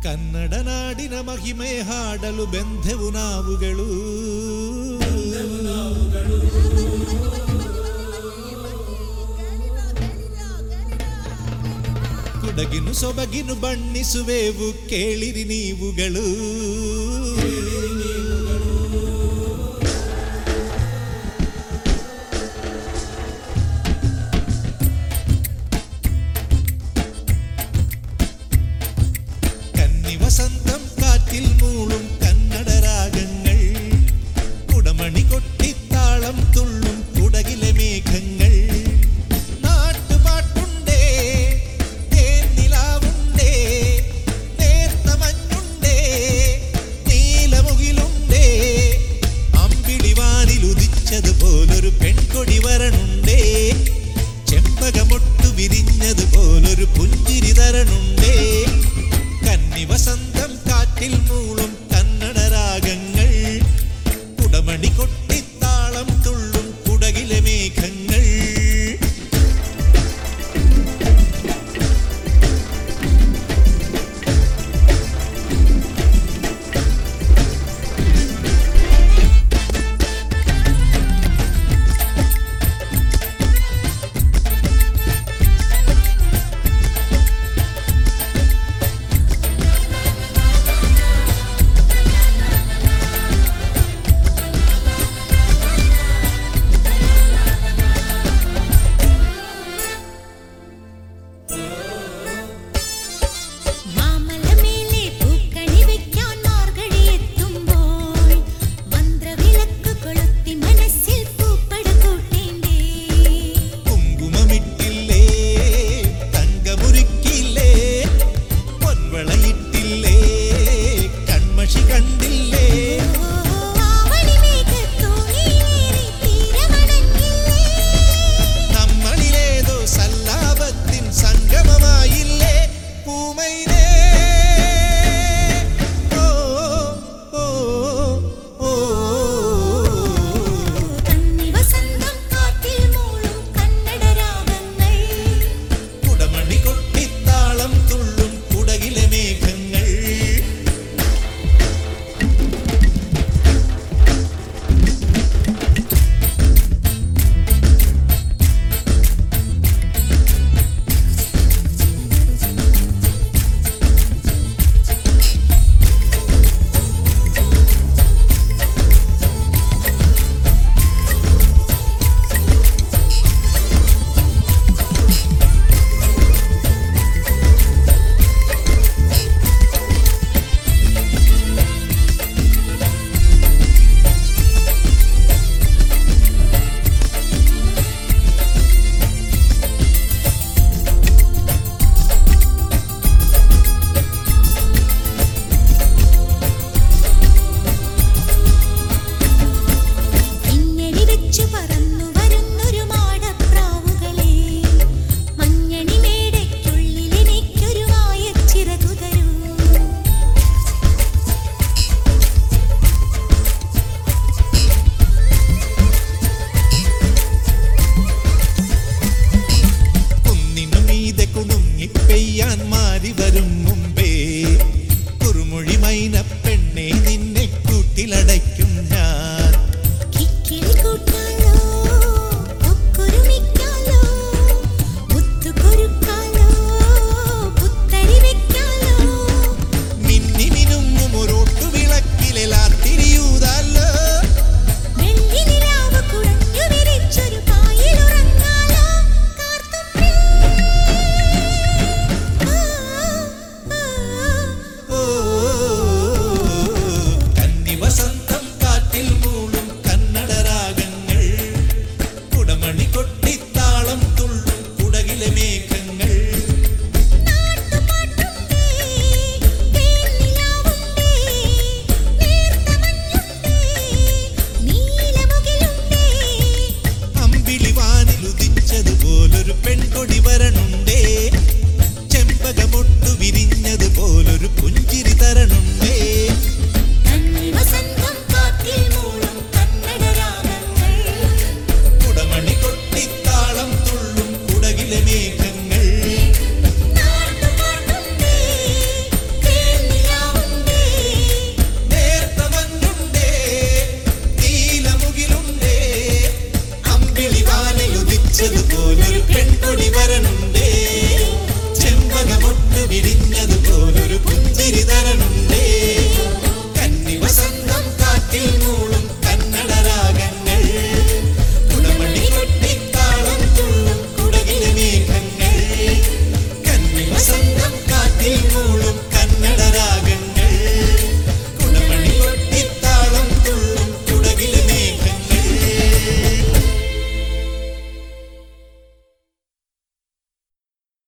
ಕನ್ನಡ ನಾಡಿನ ಮಹಿಮೆ ಹಾಡಲು ಬೆಂದೆವು ನಾವುಗಳು. ಕುಡಗಿನು ಸೊಬಗಿನು ಬಣ್ಣಿಸುವೆವು ಕೇಳಿರಿ ನೀವುಗಳು. വസന്തം കാറ്റിൽ മൂളും കന്നഡ രാഗങ്ങൾ, കുടമണി കൊട്ടിത്താളം തുള്ളും കുടകിലെ മേഘങ്ങൾ. നാട്ടുപാട്ടുണ്ടേ, തേൻനിലാവുണ്ടേ, നേർത്ത മഞ്ഞുണ്ടേ, നീലമുകിലുണ്ടേ, അമ്പിളിവാനിൽ ഉദിച്ചതുപോലൊരു പെൺകൊടി വരണുണ്ടേ, ചെമ്പകമൊട്ടു വിരിഞ്ഞതുപോലൊരു പുഞ്ചിരി തരണുണ്ടേ. വസന്തം കാറ്റിൽ മൂളും കന്നഡ രാഗങ്ങൾ, കുടമണി കൊട്ടിത്താളം തുള്ളും കുടകിലെ മേഘങ്ങൾ. പെയ്യാൻ മാറി വരും മുമ്പേ കുറുമൊഴി മൈന പെണ്ണെ നിന്നെ കൂട്ടിലടയ്ക്കും ഞാൻ. മിന്നി മിനുങ്ങും ഒരോട്ടു വിളക്കിലെ ലാത്തിരിയൂതല്ലോ. വസന്തം കാറ്റിൽ മൂളും കന്നഡ രാഗങ്ങൾ, കുടമണി കൊട്ടിത്താളം തുള്ളും കുടകിലെ മേഘങ്ങൾ. അമ്പിളിവാനിൽ ഉദിച്ചതുപോലൊരു പെൺകൊടി വരണം.